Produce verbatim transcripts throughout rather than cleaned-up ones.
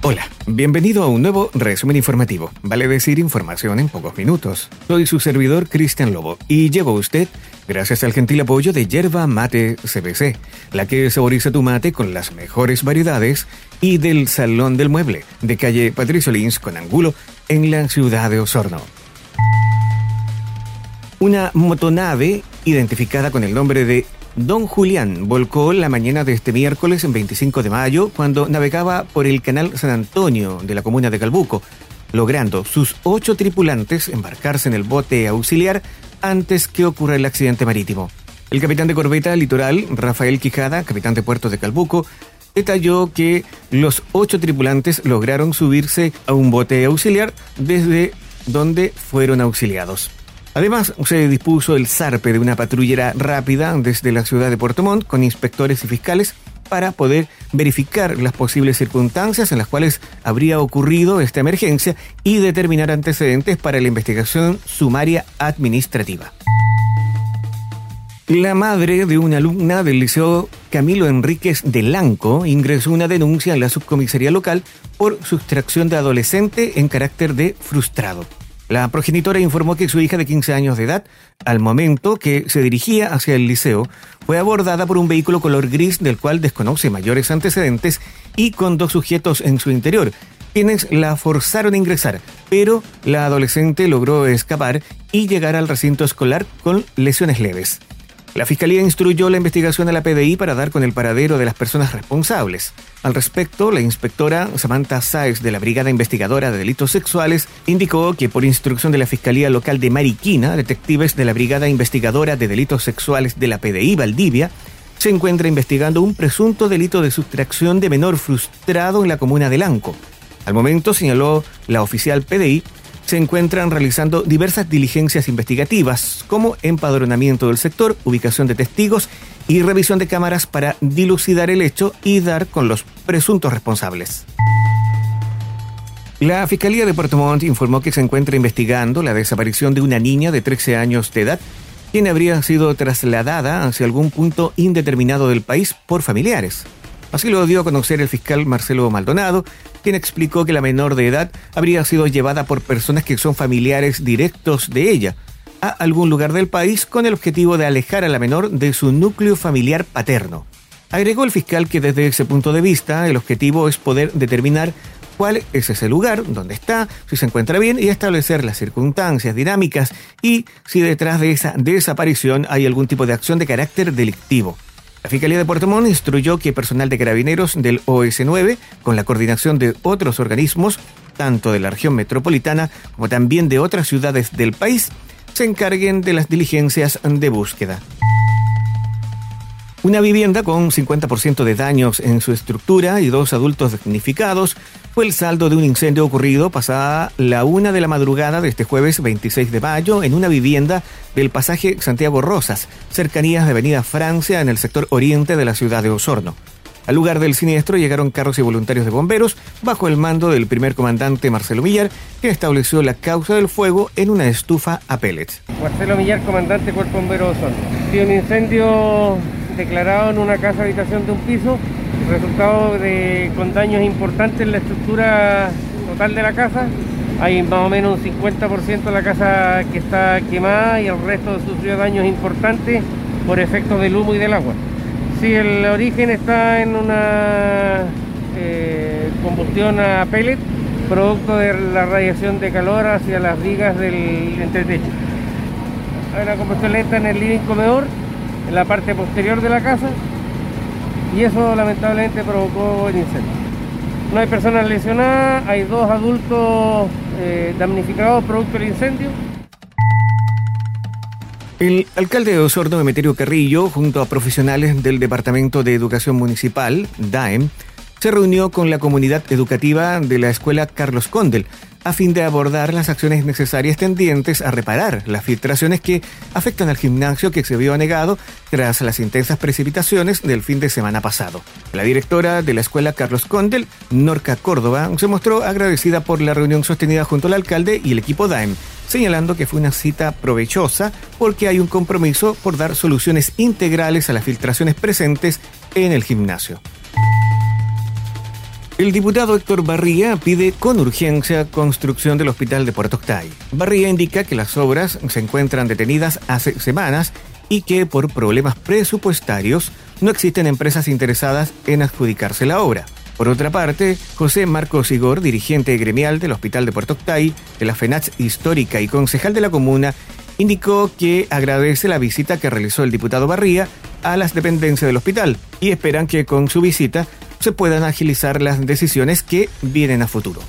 Hola, bienvenido a un nuevo resumen informativo. Vale decir información en pocos minutos. Soy su servidor Cristian Lobo y llego a usted gracias al gentil apoyo de Yerba Mate C B C, la que saboriza tu mate con las mejores variedades, y del Salón del Mueble, de calle Patricio Lins con Angulo, en la ciudad de Osorno. Una motonave identificada con el nombre de Don Julián volcó la mañana de este miércoles veinticinco de mayo cuando navegaba por el canal San Antonio de la comuna de Calbuco, logrando sus ocho tripulantes embarcarse en el bote auxiliar antes que ocurra el accidente marítimo. El capitán de corbeta Litoral, Rafael Quijada, capitán de puerto de Calbuco, detalló que los ocho tripulantes lograron subirse a un bote auxiliar desde donde fueron auxiliados. Además, se dispuso el zarpe de una patrullera rápida desde la ciudad de Puerto Montt con inspectores y fiscales para poder verificar las posibles circunstancias en las cuales habría ocurrido esta emergencia y determinar antecedentes para la investigación sumaria administrativa. La madre de una alumna del Liceo Camilo Enríquez de Lanco ingresó una denuncia en la subcomisaría local por sustracción de adolescente en carácter de frustrado. La progenitora informó que su hija de quince años de edad, al momento que se dirigía hacia el liceo, fue abordada por un vehículo color gris del cual desconoce mayores antecedentes y con dos sujetos en su interior, quienes la forzaron a ingresar, pero la adolescente logró escapar y llegar al recinto escolar con lesiones leves. La Fiscalía instruyó la investigación a la P D I para dar con el paradero de las personas responsables. Al respecto, la inspectora Samantha Sáez de la Brigada Investigadora de Delitos Sexuales indicó que por instrucción de la Fiscalía Local de Mariquina, detectives de la Brigada Investigadora de Delitos Sexuales de la P D I Valdivia se encuentra investigando un presunto delito de sustracción de menor frustrado en la comuna de Lanco. Al momento, señaló la oficial P D I, se encuentran realizando diversas diligencias investigativas, como empadronamiento del sector, ubicación de testigos y revisión de cámaras para dilucidar el hecho y dar con los presuntos responsables. La Fiscalía de Puerto Montt informó que se encuentra investigando la desaparición de una niña de trece años de edad, quien habría sido trasladada hacia algún punto indeterminado del país por familiares. Así lo dio a conocer el fiscal Marcelo Maldonado, quien explicó que la menor de edad habría sido llevada por personas que son familiares directos de ella a algún lugar del país con el objetivo de alejar a la menor de su núcleo familiar paterno. Agregó el fiscal que desde ese punto de vista el objetivo es poder determinar cuál es ese lugar, dónde está, si se encuentra bien y establecer las circunstancias dinámicas y si detrás de esa desaparición hay algún tipo de acción de carácter delictivo. La Fiscalía de Puerto Montt instruyó que personal de carabineros del O S nueve, con la coordinación de otros organismos, tanto de la región metropolitana como también de otras ciudades del país, se encarguen de las diligencias de búsqueda. Una vivienda con cincuenta por ciento de daños en su estructura y dos adultos damnificados fue el saldo de un incendio ocurrido pasada la una de la madrugada de este jueves veintiséis de mayo en una vivienda del pasaje Santiago Rosas, cercanías de Avenida Francia en el sector oriente de la ciudad de Osorno. Al lugar del siniestro llegaron carros y voluntarios de bomberos bajo el mando del primer comandante Marcelo Millar, que estableció la causa del fuego en una estufa a pellets. Marcelo Millar, comandante Cuerpo Bombero Osorno. Ha sido un incendio declarado en una casa habitación de un piso, resultado de con daños importantes en la estructura total de la casa. Hay más o menos un cincuenta por ciento de la casa que está quemada y el resto sufrió daños importantes por efectos del humo y del agua. Sí, el origen está en una eh, combustión a pellet, producto de la radiación de calor hacia las vigas del entretecho. Hay una combustión lenta en el living comedor, en la parte posterior de la casa, y eso lamentablemente provocó el incendio. No hay personas lesionadas, hay dos adultos eh, damnificados producto del incendio. El alcalde de Osorno, Emeterio Carrillo, junto a profesionales del Departamento de Educación Municipal, D A E M, se reunió con la comunidad educativa de la Escuela Carlos Condel a fin de abordar las acciones necesarias tendientes a reparar las filtraciones que afectan al gimnasio que se vio anegado tras las intensas precipitaciones del fin de semana pasado. La directora de la Escuela Carlos Condel, Norca Córdoba, se mostró agradecida por la reunión sostenida junto al alcalde y el equipo D A E M, señalando que fue una cita provechosa porque hay un compromiso por dar soluciones integrales a las filtraciones presentes en el gimnasio. El diputado Héctor Barría pide con urgencia construcción del hospital de Puerto Octay. Barría indica que las obras se encuentran detenidas hace semanas y que por problemas presupuestarios no existen empresas interesadas en adjudicarse la obra. Por otra parte, José Marcos Igor, dirigente gremial del Hospital de Puerto Octay, de la FENACH Histórica y concejal de la comuna, indicó que agradece la visita que realizó el diputado Barría a las dependencias del hospital y esperan que con su visita se puedan agilizar las decisiones que vienen a futuro.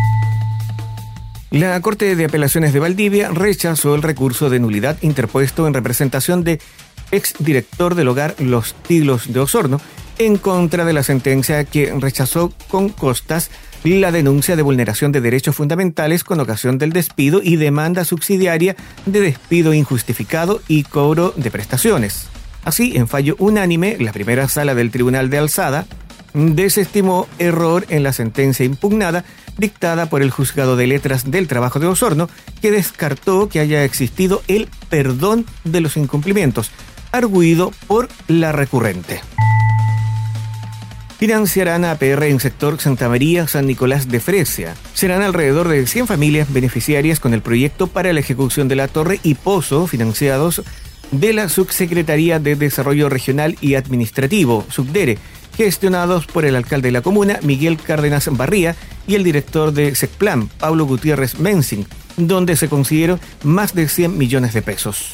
La Corte de Apelaciones de Valdivia rechazó el recurso de nulidad interpuesto en representación de exdirector del hogar Los Tilos de Osorno en contra de la sentencia que rechazó con costas la denuncia de vulneración de derechos fundamentales con ocasión del despido y demanda subsidiaria de despido injustificado y cobro de prestaciones. Así, en fallo unánime, la primera sala del Tribunal de Alzada desestimó error en la sentencia impugnada dictada por el Juzgado de Letras del Trabajo de Osorno, que descartó que haya existido el perdón de los incumplimientos, arguido por la recurrente. Financiarán a A P R en sector Santa María, San Nicolás de Fresia. Serán alrededor de cien familias beneficiarias con el proyecto para la ejecución de la torre y pozo financiados de la Subsecretaría de Desarrollo Regional y Administrativo, Subdere, gestionados por el alcalde de la comuna, Miguel Cárdenas Barría, y el director de SECPLAN, Pablo Gutiérrez Mensing, donde se consiguieron más de cien millones de pesos.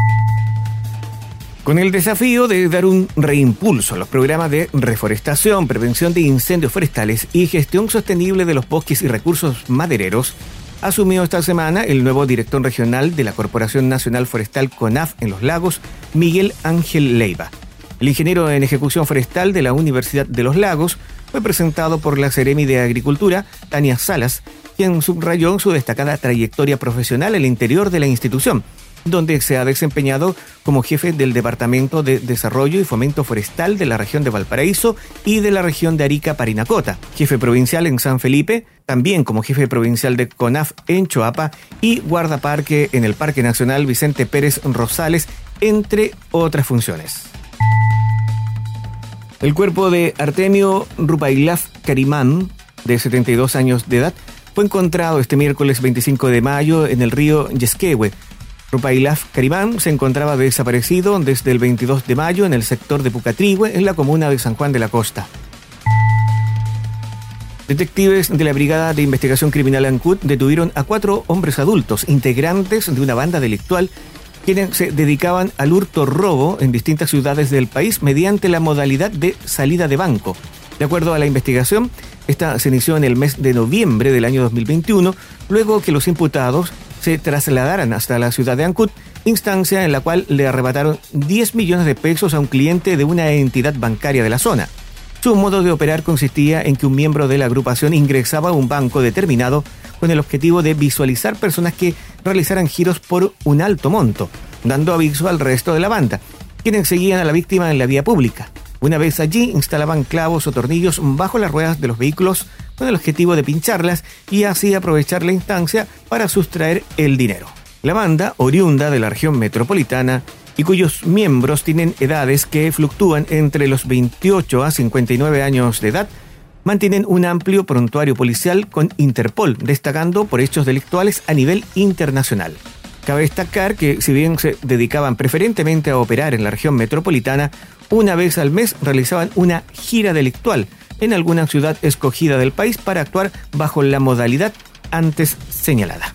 Con el desafío de dar un reimpulso a los programas de reforestación, prevención de incendios forestales y gestión sostenible de los bosques y recursos madereros, asumió esta semana el nuevo director regional de la Corporación Nacional Forestal CONAF en Los Lagos, Miguel Ángel Leiva. El ingeniero en ejecución forestal de la Universidad de Los Lagos fue presentado por la Seremi de Agricultura, Tania Salas, quien subrayó su destacada trayectoria profesional en el interior de la institución, donde se ha desempeñado como jefe del Departamento de Desarrollo y Fomento Forestal de la región de Valparaíso y de la región de Arica-Parinacota, jefe provincial en San Felipe, también como jefe provincial de CONAF en Choapa y guardaparque en el Parque Nacional Vicente Pérez Rosales, entre otras funciones. El cuerpo de Artemio Rupailaf Carimán, de setenta y dos años de edad, fue encontrado este miércoles veinticinco de mayo en el río Yesquehue. Rupailaf Carimán se encontraba desaparecido desde el veintidós de mayo en el sector de Pucatrihue, en la comuna de San Juan de la Costa. Detectives de la Brigada de Investigación Criminal ANCUT detuvieron a cuatro hombres adultos, integrantes de una banda delictual, quienes se dedicaban al hurto robo en distintas ciudades del país mediante la modalidad de salida de banco. De acuerdo a la investigación, esta se inició en el mes de noviembre del año dos mil veintiuno, luego que los imputados se trasladaran hasta la ciudad de Ancud, instancia en la cual le arrebataron diez millones de pesos a un cliente de una entidad bancaria de la zona. Su modo de operar consistía en que un miembro de la agrupación ingresaba a un banco determinado con el objetivo de visualizar personas que realizaran giros por un alto monto, dando aviso al resto de la banda, quienes seguían a la víctima en la vía pública. Una vez allí, instalaban clavos o tornillos bajo las ruedas de los vehículos con el objetivo de pincharlas y así aprovechar la instancia para sustraer el dinero. La banda, oriunda de la región metropolitana y cuyos miembros tienen edades que fluctúan entre los veintiocho a cincuenta y nueve años de edad, mantienen un amplio prontuario policial con Interpol, destacando por hechos delictuales a nivel internacional. Cabe destacar que, si bien se dedicaban preferentemente a operar en la región metropolitana, una vez al mes realizaban una gira delictual en alguna ciudad escogida del país para actuar bajo la modalidad antes señalada.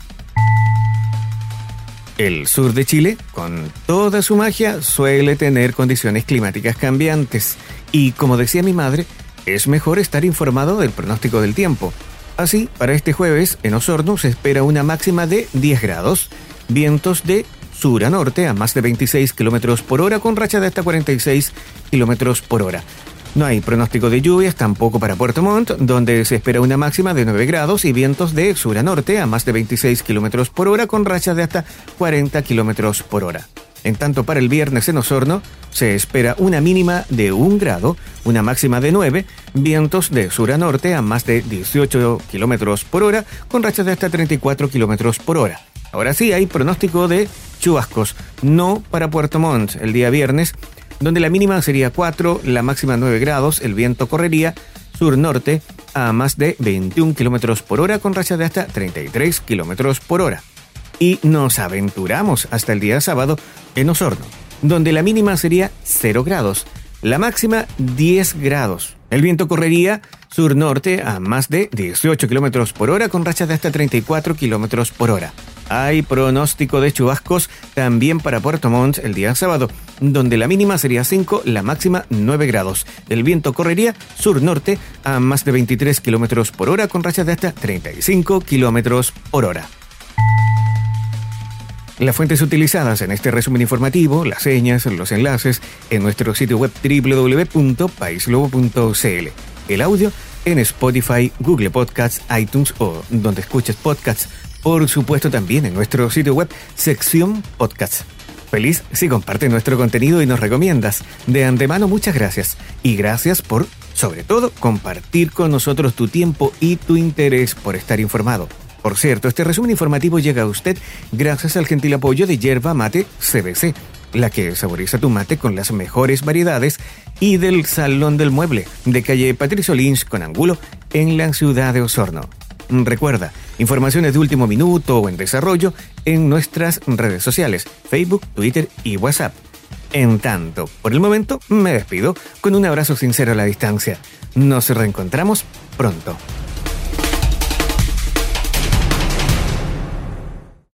El sur de Chile, con toda su magia, suele tener condiciones climáticas cambiantes y, como decía mi madre, es mejor estar informado del pronóstico del tiempo. Así, para este jueves, en Osorno se espera una máxima de diez grados, vientos de sur a norte a más de veintiséis kilómetros por hora con racha de hasta cuarenta y seis kilómetros por hora. No hay pronóstico de lluvias tampoco para Puerto Montt, donde se espera una máxima de nueve grados y vientos de sur a norte a más de veintiséis kilómetros por hora con rachas de hasta cuarenta kilómetros por hora. En tanto, para el viernes en Osorno se espera una mínima de un grado, una máxima de nueve, vientos de sur a norte a más de dieciocho kilómetros por hora con rachas de hasta treinta y cuatro kilómetros por hora. Ahora sí hay pronóstico de chubascos, no para Puerto Montt el día viernes, donde la mínima sería cuatro, la máxima nueve grados, el viento correría sur-norte a más de veintiún kilómetros por hora con rachas de hasta treinta y tres kilómetros por hora. Y nos aventuramos hasta el día sábado en Osorno, donde la mínima sería cero grados, la máxima diez grados. El viento correría sur-norte a más de dieciocho kilómetros por hora con rachas de hasta treinta y cuatro kilómetros por hora. Hay pronóstico de chubascos también para Puerto Montt el día sábado, donde la mínima sería cinco, la máxima nueve grados. El viento correría sur-norte a más de veintitrés kilómetros por hora con rachas de hasta treinta y cinco kilómetros por hora. Las fuentes utilizadas en este resumen informativo, las señas, los enlaces, en nuestro sitio web doble u doble u doble u punto país lobo punto c l. El audio en Spotify, Google Podcasts, iTunes o donde escuches podcasts. Por supuesto también en nuestro sitio web, sección podcasts. Feliz si compartes nuestro contenido y nos recomiendas. De antemano, muchas gracias. Y gracias por, sobre todo, compartir con nosotros tu tiempo y tu interés por estar informado. Por cierto, este resumen informativo llega a usted gracias al gentil apoyo de Yerba Mate C B C, la que saboriza tu mate con las mejores variedades, y del Salón del Mueble, de calle Patricio Lynch con Angulo, en la ciudad de Osorno. Recuerda, informaciones de último minuto o en desarrollo en nuestras redes sociales, Facebook, Twitter y WhatsApp. En tanto, por el momento, me despido con un abrazo sincero a la distancia. Nos reencontramos pronto.